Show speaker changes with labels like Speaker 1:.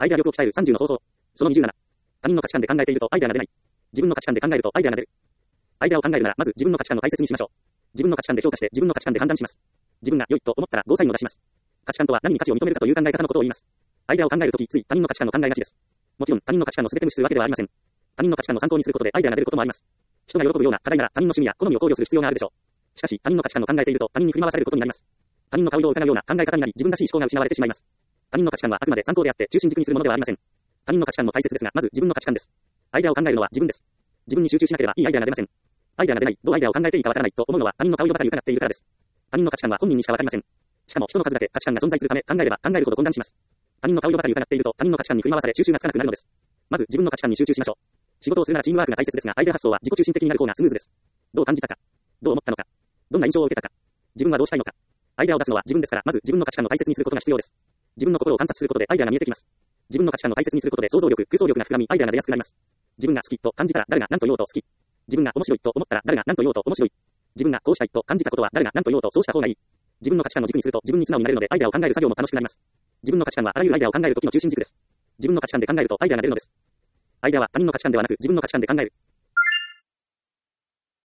Speaker 1: アイデア力を鍛える30の方法。その27。他人の価値観で考えているとアイデアが出ない。自分の価値観で考えるとアイデアが出る。アイデアを考えるなら、まず自分の価値観を大切にしましょう。自分の価値観で評価して自分の価値観で判断します。自分が良いと思ったらゴーサインを出します。価値観とは何に価値を認めるかという考え方のことを言います。アイデアを考えるとき、つい他人の価値観の考えがちです。もちろん他人の価値観の全て無視するわけではありません。他人の価値観を参考にすることでアイデアが出ることもあります。人が喜ぶような課題なら他人の趣味や好みを考慮する必要があるでしょう。しかし他人の価値観を考えていると他人に振り回されることになります。他人の顔色を伺うような考え方になり自分らしい思考が失われてしまいます。他人の価値観はあくまで参考であって中心軸にするものではありません。他人の価値観も大切ですが、まず自分の価値観です。アイデアを考えるのは自分です。自分に集中しなければいいアイデアが出ません。アイデアが出ない、どうアイデアを考えていいかわからないと思うのは他人の顔色ばかり伺っているからです。他人の価値観は本人にしかわかりません。しかも人の数だけ価値観が存在するため考えれば考えるほど混乱します。他人の顔色ばかり伺っていると他人の価値観に振り回され収集がつかなくなるのです。まず自分の価値観に集中しましょう。仕事をするならチームワークが大切ですが、アイデア発想は自己中心的になる方がスムーズです。どう感じたか、どう思ったのか、どんな印象を受けたか、自分はどうしたいのか。アイデアを出すのは自分ですから、まず自分の価値観を大切にすることが必要です。自分の心を観察することでアイデアが見えてきます。自分の価値観を大切にすることで想像力、空想力が膨らみアイデアが出やすくなります。自分が好きと感じたら誰が何と言おうと好き。自分が面白いと思ったら誰が何と言おうと面白い。自分がこうしたいと感じたことは誰が何と言おうとそうした方がいい。自分の価値観を軸にすると自分に素直になれるのでアイデアを考える作業も楽しくなります。自分の価値観はあらゆるアイデアを考える時の中心軸です。自分の価値観で考えるとアイデアが出るのです。アイデアは他人の価値観ではなく自分の価値観で考える。